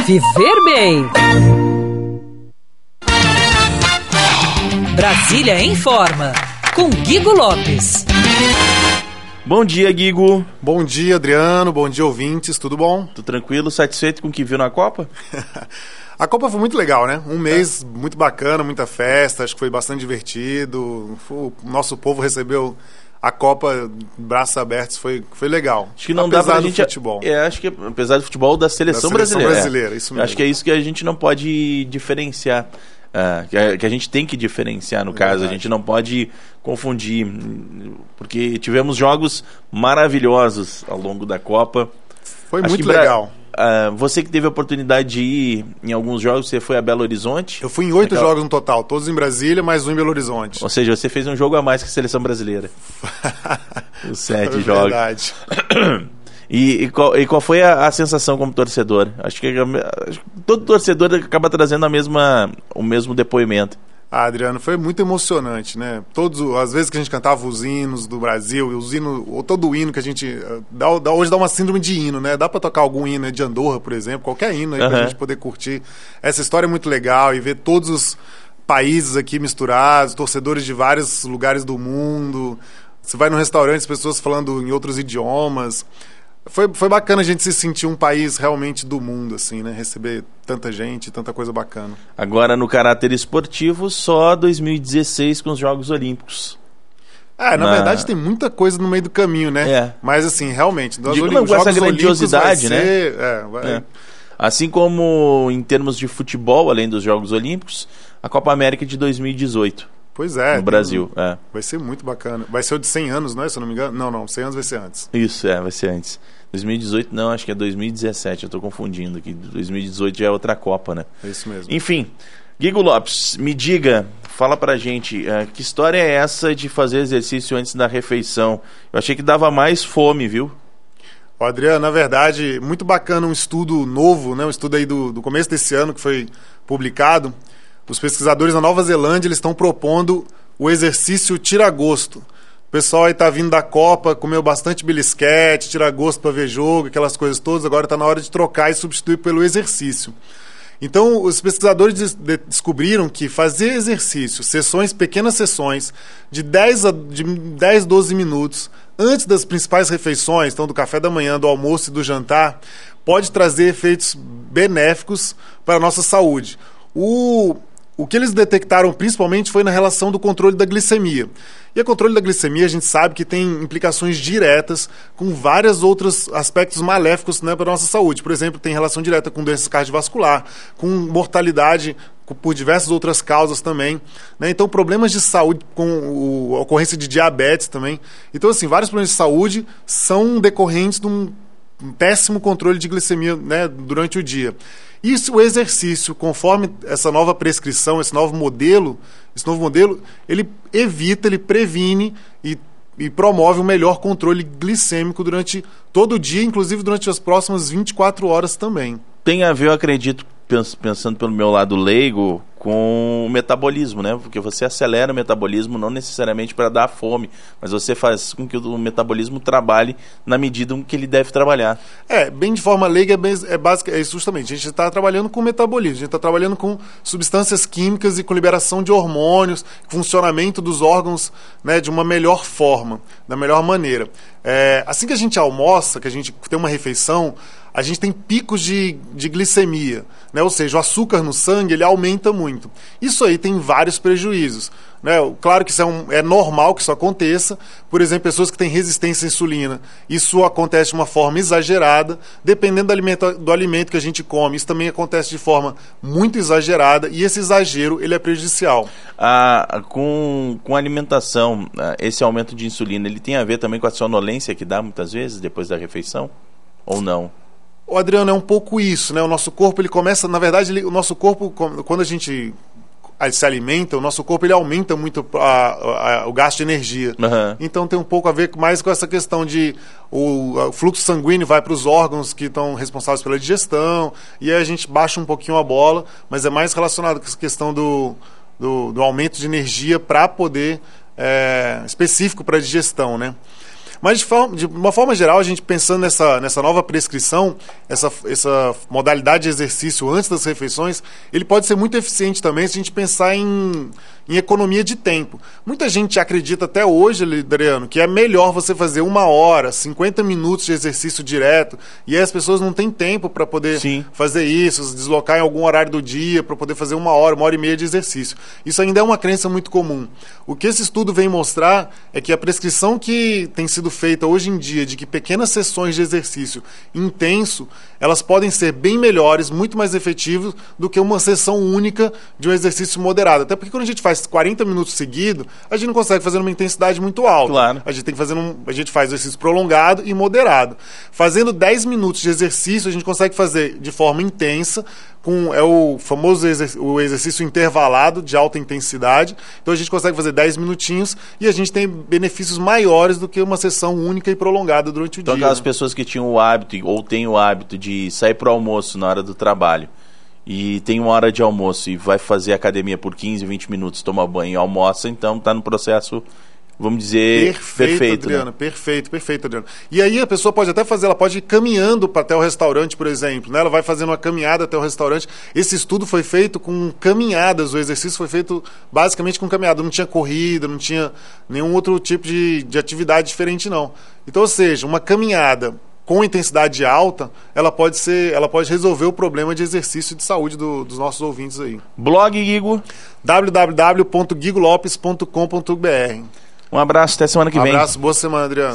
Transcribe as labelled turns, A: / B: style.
A: Viver Bem. Brasília Informa, com Guigo Lopes.
B: Bom dia, Guigo.
C: Bom dia, Adriano. Bom dia, ouvintes. Tudo bom?
B: Tudo tranquilo? Satisfeito com o que viu na Copa?
C: A Copa foi muito legal, né? Um mês muito bacana, muita festa, acho que foi bastante divertido. O nosso povo recebeu a Copa braços abertos, foi legal.
B: Acho que não dá pra gente...
C: futebol.
B: Acho que apesar do futebol, da seleção brasileira.
C: Isso mesmo.
B: Acho que é isso que a gente não pode diferenciar. Que a gente tem que diferenciar, no caso. A gente não pode confundir, porque tivemos jogos maravilhosos ao longo da Copa.
C: Foi muito legal.
B: Você que teve a oportunidade de ir em alguns jogos, você foi a Belo Horizonte?
C: Eu fui em 8 jogos no total, todos em Brasília, mais um em Belo Horizonte.
B: Ou seja, você fez um jogo a mais que a seleção brasileira. Os 7 jogos.
C: Verdade.
B: E qual foi a sensação como torcedor? Acho que todo torcedor acaba trazendo o mesmo depoimento.
C: Adriano, foi muito emocionante, né? As vezes que a gente cantava os hinos do Brasil, todo o hino que a gente... hoje dá uma síndrome de hino, né? Dá pra tocar algum hino de Andorra, por exemplo, qualquer hino aí pra gente poder curtir. Essa história é muito legal e ver todos os países aqui misturados, torcedores de vários lugares do mundo. Você vai num restaurante, as pessoas falando em outros idiomas. Foi bacana a gente se sentir um país realmente do mundo, assim, né? Receber tanta gente, tanta coisa bacana.
B: Agora, no caráter esportivo, só 2016 com os Jogos Olímpicos.
C: Na verdade tem muita coisa no meio do caminho, né? Mas, assim, realmente...
B: Digo com essa grandiosidade, né? Assim como em termos de futebol, além dos Jogos Olímpicos, a Copa América de 2018.
C: Pois é.
B: No Brasil,
C: Vai ser muito bacana. Vai ser o de 100 anos, não é? Se eu não me engano. Não, 100 anos vai ser antes.
B: Isso, vai ser antes. 2018 não, acho que é 2017, eu tô confundindo aqui. 2018 já é outra Copa, né?
C: É isso mesmo.
B: Enfim, Guigo Lopes, me diga, fala pra gente, que história é essa de fazer exercício antes da refeição? Eu achei que dava mais fome, viu?
C: Adriano, na verdade, muito bacana um estudo novo, né? Um estudo aí do começo desse ano que foi publicado. Os pesquisadores na Nova Zelândia, eles estão propondo o exercício tira-gosto. O pessoal aí tá vindo da Copa, comeu bastante belisquete, tira-gosto para ver jogo, aquelas coisas todas. Agora está na hora de trocar e substituir pelo exercício. Então, os pesquisadores descobriram que fazer exercício, pequenas sessões, de 10 a 12 minutos, antes das principais refeições, então do café da manhã, do almoço e do jantar, pode trazer efeitos benéficos para a nossa saúde. O que eles detectaram principalmente foi na relação do controle da glicemia. E o controle da glicemia a gente sabe que tem implicações diretas com vários outros aspectos maléficos, né, para a nossa saúde. Por exemplo, tem relação direta com doenças cardiovasculares, com mortalidade por diversas outras causas também, né? Então, problemas de saúde com a ocorrência de diabetes também. Então, assim, vários problemas de saúde são decorrentes de um péssimo controle de glicemia, né, durante o dia. E o exercício, conforme essa nova prescrição, esse novo modelo, ele evita, ele previne e promove um melhor controle glicêmico durante todo o dia, inclusive durante as próximas 24 horas também.
B: Tem a ver, eu acredito, pensando pelo meu lado leigo, com o metabolismo, né? Porque você acelera o metabolismo não necessariamente para dar fome, mas você faz com que o metabolismo trabalhe na medida em que ele deve trabalhar.
C: Bem de forma leiga, é justamente, a gente está trabalhando com metabolismo, a gente está trabalhando com substâncias químicas e com liberação de hormônios, funcionamento dos órgãos, né, de uma melhor forma, da melhor maneira. Assim que a gente almoça, que a gente tem uma refeição, a gente tem picos de glicemia, né? Ou seja, o açúcar no sangue ele aumenta muito. Isso aí tem vários prejuízos, né? Claro que isso é normal que isso aconteça. Por exemplo, pessoas que têm resistência à insulina, isso acontece de uma forma exagerada. Dependendo do alimento que a gente come, isso também acontece de forma muito exagerada e esse exagero ele é prejudicial.
B: Com a alimentação, esse aumento de insulina, ele tem a ver também com a sonolência que dá muitas vezes depois da refeição? Ou não?
C: Adriano, é um pouco isso, né? O nosso corpo, ele começa... Na verdade, o nosso corpo, quando a gente se alimenta, o nosso corpo ele aumenta muito o gasto de energia. Então tem um pouco a ver mais com essa questão de o fluxo sanguíneo vai para os órgãos que estão responsáveis pela digestão, e aí a gente baixa um pouquinho a bola, mas é mais relacionado com essa questão do aumento de energia para poder... específico para a digestão, né? Mas de uma forma geral, a gente pensando nessa nova prescrição, essa modalidade de exercício antes das refeições, ele pode ser muito eficiente também se a gente pensar em economia de tempo. Muita gente acredita até hoje, Adriano, que é melhor você fazer 1 hora, 50 minutos de exercício direto, e aí as pessoas não têm tempo para poder fazer isso, se deslocar em algum horário do dia para poder fazer 1 hora, 1h30 de exercício. Isso ainda é uma crença muito comum. O que esse estudo vem mostrar é que a prescrição que tem sido feita hoje em dia de que pequenas sessões de exercício intenso, elas podem ser bem melhores, muito mais efetivas do que uma sessão única de um exercício moderado. Até porque quando a gente faz 40 minutos seguidos, a gente não consegue fazer numa intensidade muito alta.
B: Claro.
C: A gente tem que fazer a gente faz exercício prolongado e moderado. Fazendo 10 minutos de exercício, a gente consegue fazer de forma intensa, é o famoso o exercício intervalado de alta intensidade. Então a gente consegue fazer 10 minutinhos e a gente tem benefícios maiores do que uma sessão única e prolongada durante o dia.
B: Então aquelas pessoas que tinham o hábito ou têm o hábito de sair para o almoço na hora do trabalho e tem 1 hora de almoço e vai fazer academia por 15, 20 minutos, toma banho e almoça, então está no processo, vamos dizer, perfeito,
C: Adriano,
B: né?
C: Perfeito, Adriano. E aí a pessoa pode até fazer, ela pode ir caminhando até o restaurante, por exemplo, né? Ela vai fazendo uma caminhada até o restaurante. Esse estudo foi feito com caminhadas, o exercício foi feito basicamente com caminhada, não tinha corrida, não tinha nenhum outro tipo de atividade diferente, não. Então, ou seja, uma caminhada com intensidade alta, ela pode resolver o problema de exercício de saúde dos nossos ouvintes aí.
B: Blog, Guigo?
C: www.guigolopes.com.br.
B: Um abraço, até semana que vem.
C: Um abraço, boa semana, Adriano.